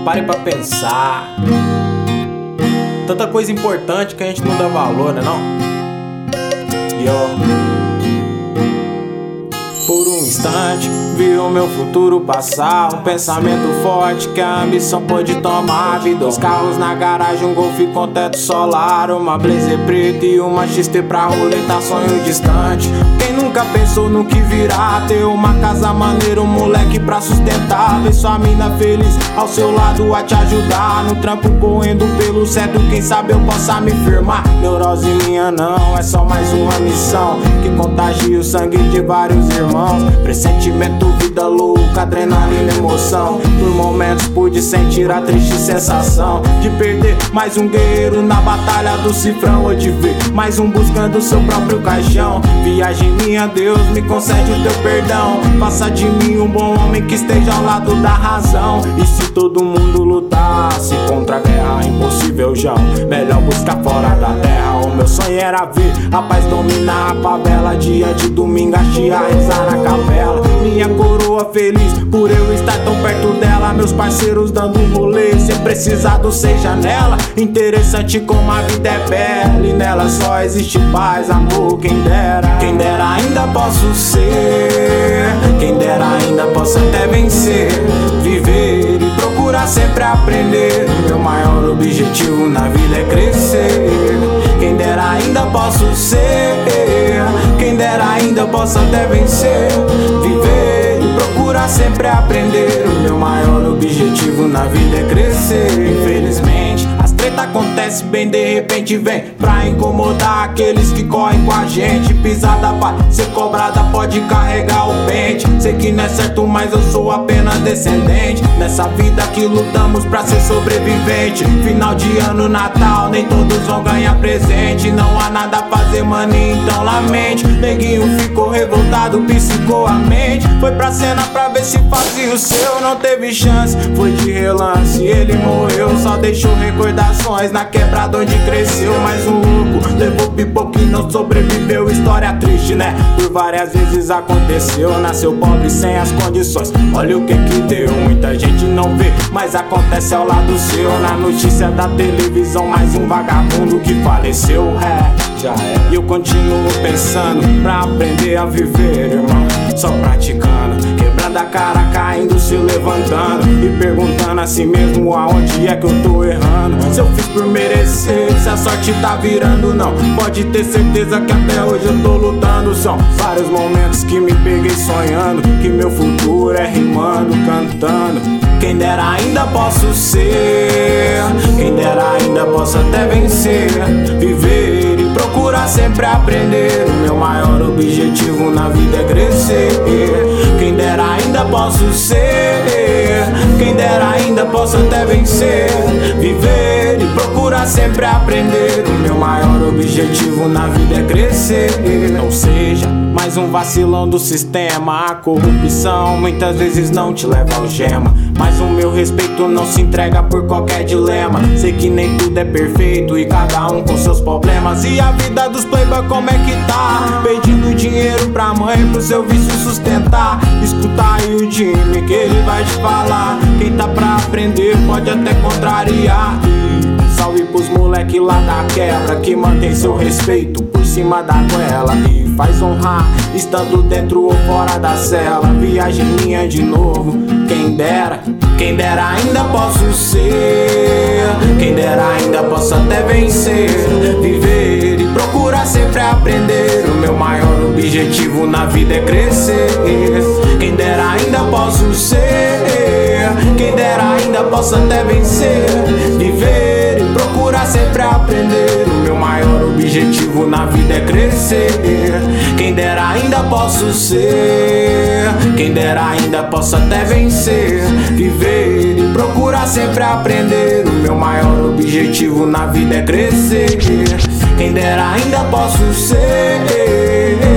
Pare pra pensar. Tanta coisa importante que a gente não dá valor, né não? E ó, por um instante, vi o meu futuro passar. Um pensamento forte que a ambição pode tomar. Vi 2 carros na garagem, um Golf com teto solar, uma Blazer preta e uma XT pra roleta, sonho distante. Quem nunca pensou no que virá? Ter uma casa maneira, um moleque pra sustentar. Ver sua mina feliz ao seu lado a te ajudar. No trampo correndo pelo certo, quem sabe eu possa me firmar. Neurose minha não, é só mais uma missão que contagia o sangue de vários irmãos. Pressentimento, vida louca, adrenalina, emoção. Por momentos pude sentir a triste sensação de perder mais um guerreiro na batalha do cifrão, ou de ver mais um buscando seu próprio caixão. Viagem minha, Deus me concede o teu perdão. Faça de mim um bom homem que esteja ao lado da razão. E se todo mundo lutasse contra a guerra, impossível já, melhor buscar fora da terra. O meu sonho era ver a paz dominar a favela. Dia de domingo a tia rezar na capela. Minha coroa feliz por eu estar tão perto dela. Meus parceiros dando um rolê sem precisar do seja nela. Interessante como a vida é bela e nela só existe paz, amor, quem dera. Quem dera ainda posso ser, quem dera ainda posso até vencer. Viver e procurar sempre aprender. Meu maior objetivo na vida é crescer. Quem dera ainda posso ser, quem dera ainda posso até vencer. Viver e procurar sempre aprender. O meu maior objetivo na vida é crescer. Infelizmente as treta acontece bem de repente, vem pra incomodar aqueles que correm com a gente. Pisada pra ser cobrada pode carregar o pente. Sei que não é certo, mas eu sou apenas descendente. Nessa vida que lutamos pra ser sobrevivente. Final de ano, Natal, nem todos vão ganhar presente. Não há nada a fazer, maninho, então lamente. Neguinho ficou revoltado, psicou a mente. Foi pra cena pra ver se fazia o seu, não teve chance, foi de relance. Ele morreu, só deixou recordações na quebrada onde cresceu. Mais um louco levou pipoca e não sobreviveu. História triste, né? Por várias vezes aconteceu. Nasceu pobre sem as condições, olha o que deu. Muita gente não vê, mas acontece ao lado seu. Na notícia da televisão, mais um vagabundo que faleceu. Já é. E eu continuo pensando pra aprender a viver, irmão, só praticando, quebrando a cara, caindo, se levantando e perguntando a si mesmo aonde é que eu tô errando. Se eu fiz por merecer, se a sorte tá virando, não pode ter certeza que até hoje eu tô lutando. São vários momentos que me peguei sonhando que meu futuro é rimando, cantando. Quem dera ainda posso ser, quem dera ainda posso até vencer. Viver e procurar sempre aprender. O meu maior objetivo na vida é crescer. Quem dera ainda posso ser, quem dera ainda posso até vencer. Viver e procurar sempre aprender. O meu maior objetivo na vida é crescer. Não seja mais um vacilão do sistema. A corrupção muitas vezes não te leva ao gema, mas o meu respeito não se entrega por qualquer dilema. Sei que nem tudo é perfeito e cada um com seus problemas. E a vida dos playboy como é que tá? Pedindo dinheiro pra mãe pro seu vício sustentar. Escuta aí o time que ele vai te falar. Quem tá pra aprender pode até contrariar. Salve pros moleque lá da quebra que mantém seu respeito por cima da goela e faz honrar, estando dentro ou fora da cela. Viagem minha de novo, quem dera ainda posso ser, quem dera ainda posso até vencer. Viver e procurar sempre aprender. O meu maior objetivo na vida é crescer. Quem dera ainda posso ser, quem dera ainda posso até vencer. Viver e procurar sempre aprender. O meu maior objetivo na vida é crescer. Quem dera ainda posso ser, quem dera ainda posso até vencer. Viver e procurar sempre aprender. O meu maior objetivo na vida é crescer. Quem dera ainda posso ser,